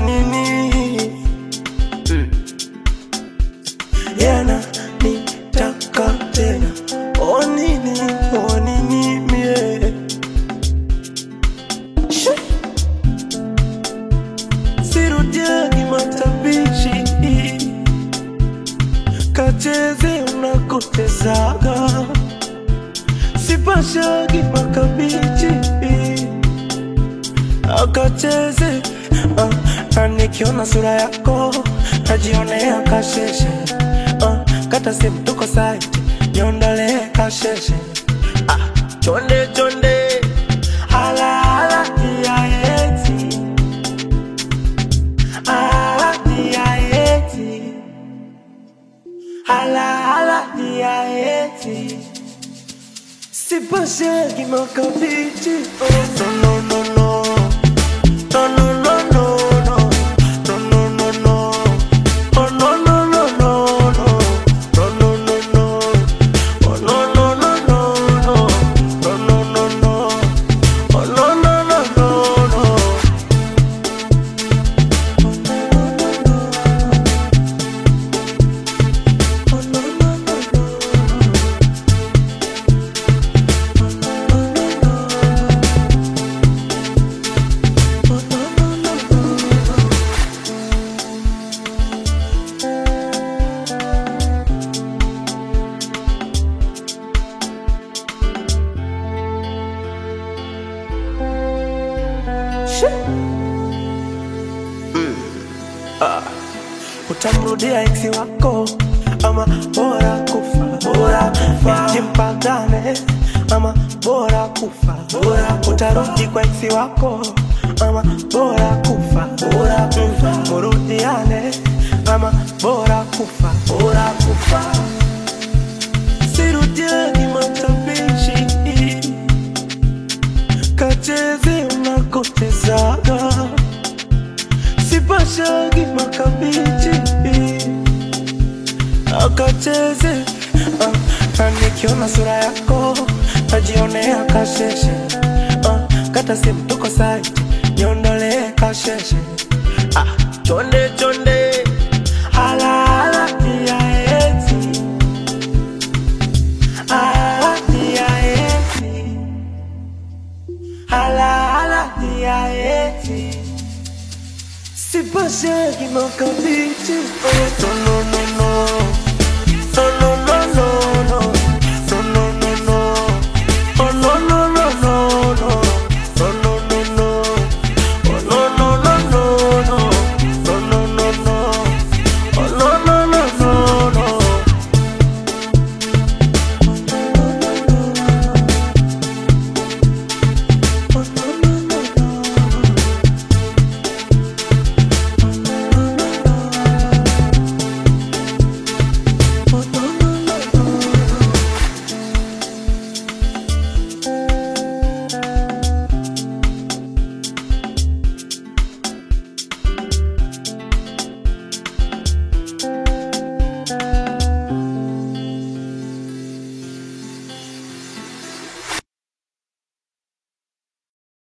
nini? Yana nitaka tena. O nini mie? Sirudiagi matabishi, kacheze unakotezaga. Sipashagi makabichi, akacheze na nikiona sura yako najionea kasheshe. Kata simu tuko site, niondole kasheshe. Chonde chonde, hala hala diaeti, hala diaeti, hala hala diaeti. Sipashagi makabichi, no no no no. No no no no no, no no no no, oh no no no no no, no no no no, oh no no no no no, no no no no, oh no no no no no. Utamrudia eksi wako ama bora kufa, bora kufa. Jimpagane ama bora kufa, bora kufa. Utarudi kwa eksi wako ama bora kufa, bora kufa. Murudiane ama bora kufa, bora kufa. Sirudiagi matabishi, kacheze unakotezaga. Sipashagi makabichi, akacheze na nikiona sura yako najionea kasheshe. Kata simu tuko site, niondole kasheshe. Chonde chonde, hala hala diaeti, hala diaeti, hala hala diaeti. Sipashagi makabichi, no no no no.